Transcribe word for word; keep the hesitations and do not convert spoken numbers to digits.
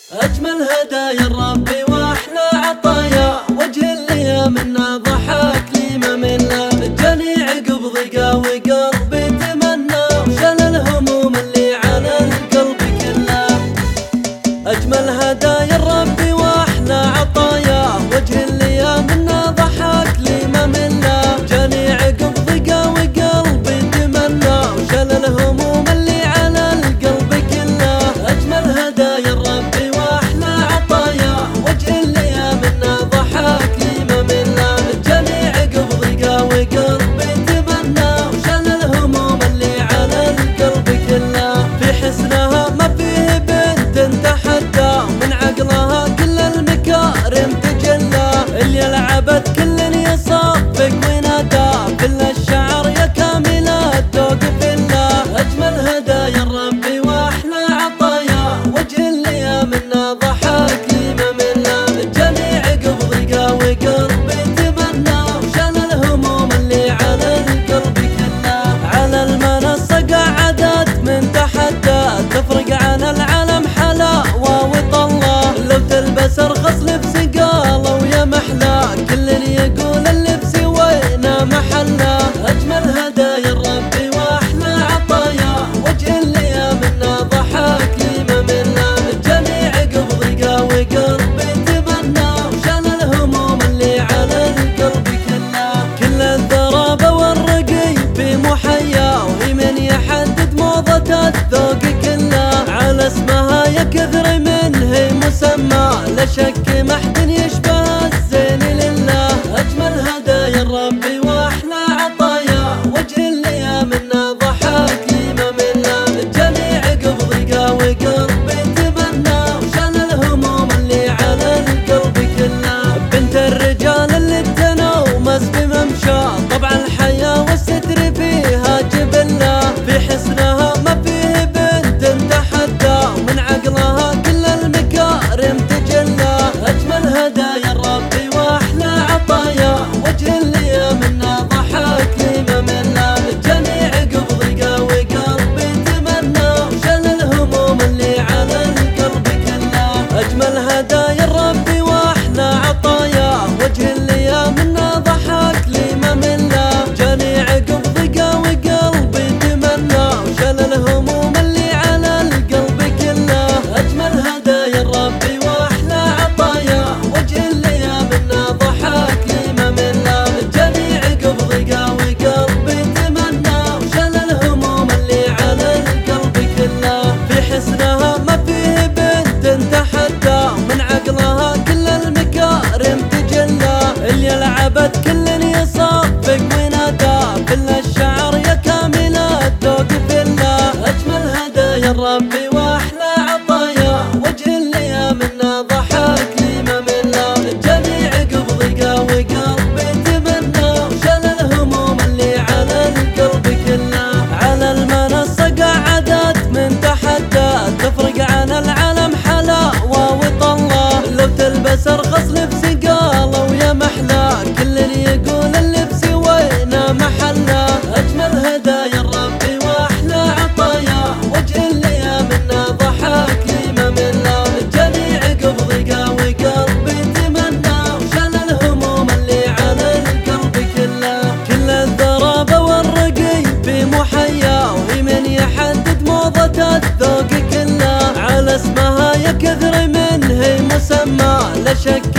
أجمل هدايا الرب وأحلى عطايا، وجه اللي منا ضحك لي ما منا، جاني عقب ضيقة وقلبي تمنى، وشال الهموم اللي على القلب كله. أجمل هدايا الرب وأحلى عطايا، وجه اللي منا ضحك لي ما منا، جاني عقب ضيقة وقلبي تمنى، وشال الهموم اللي على القلب كله. أجمل هدايا الرب وأحلى عطايا، وجه اللي منا ضحك لي ما منا، جاني عقب ضيقة وقلبي تمنى، وشال الهموم اللي على القلب كله. في حسنها ما فيه بنت تحدى، ومن عقلها كل المكارم تجلى، اللي لعبت كل يصفق ونادى، كل الشعر يا كامل الذوق في الله. أجمل هدايا الرب وأحلى عطايا، وجه اللي منا ضحك لي ما منا، جاني عقب ضيقة وقلبي تمنى، وشال الهموم اللي على القلب كله. على المنصة قعدت من تحدى، تفرق عن العالم حلاوة وطلة، لو تلبس ارخص لبس قالوا يا محلى، كل اللي يقول اللبس وين محله. أجمل هدايا الرب وأحلى عطايا، وجه اللي منا ضحك لي ما منا، جاني عقب ضيقة وقلبي تمنى، وشال الهموم اللي على القلب كله. كل الذرابة والرقي في محيا، وهي من يحدد موضة الذوق كله، على اسمها يا كثر من هي مسمى، لا شك ما حد يشبه الزين لله. أجمل هدايا الرب وأحلى عطايا، وجه اللي منا ضحك لي ما منا، جاني عقب ضيقة وقلبي تمنى، وشال الهموم اللي على القلب كله. بنت الرجال اللي تنومس بممشى، طبع الحياة والستر فيها جبلة، في حسنها ما فيه بنت تحدى، ومن عقلها كل المكارم تجلى. أجمل هدايا الرب وأحلى عطايا، وجه اللي منا ضحك لي ما منا، جاني عقب ضيقة وقلبي تمنى، وشال الهموم اللي على القلب كله. أجمل هدايا الرب وأحلى عطايا، وجه اللي منا ضحك لي ما منا، جاني عقب ضيقة وقلبي تمنى، وشال الهموم اللي على القلب كله. أجمل هدايا الرب وأحلى عطايا، وجه اللي منا ضحك لي ما منا، جاني عقب ضيقة وقلبي تمنى، وشال الهموم اللي على القلب كله. في حسنها ما فيه بنت تحدى، ومن عقلها كل المكارم تجلى، اللي لعبت كل يصفق ونادى، كل الشعر يا كامل الذوق في الله. أجمل هدايا الرب وأحلى عطايا، وجه اللي منا ضحك لي ما منا، جاني عقب ضيقة وقلبي تمنى، وشال الهموم اللي على القلب كله. على المنصة قعدت من تحدى، تفرق عن العالم حلاوة وطلة، لو تلبس ارخص لبس قالوا يا محلى، كل اللي يقول اللبس وين محله. أجمل هدايا الرب وأحلى عطايا، وجه اللي منا ضحك لي ما منا، جاني عقب ضيقة وقلبي تمنى، وشال الهموم اللي على القلب كله. كل الذرابة والرقي في محيا، وهي من يحدد موضة الذوق كله، على اسمها يا كثر من هي مسمى، لا شك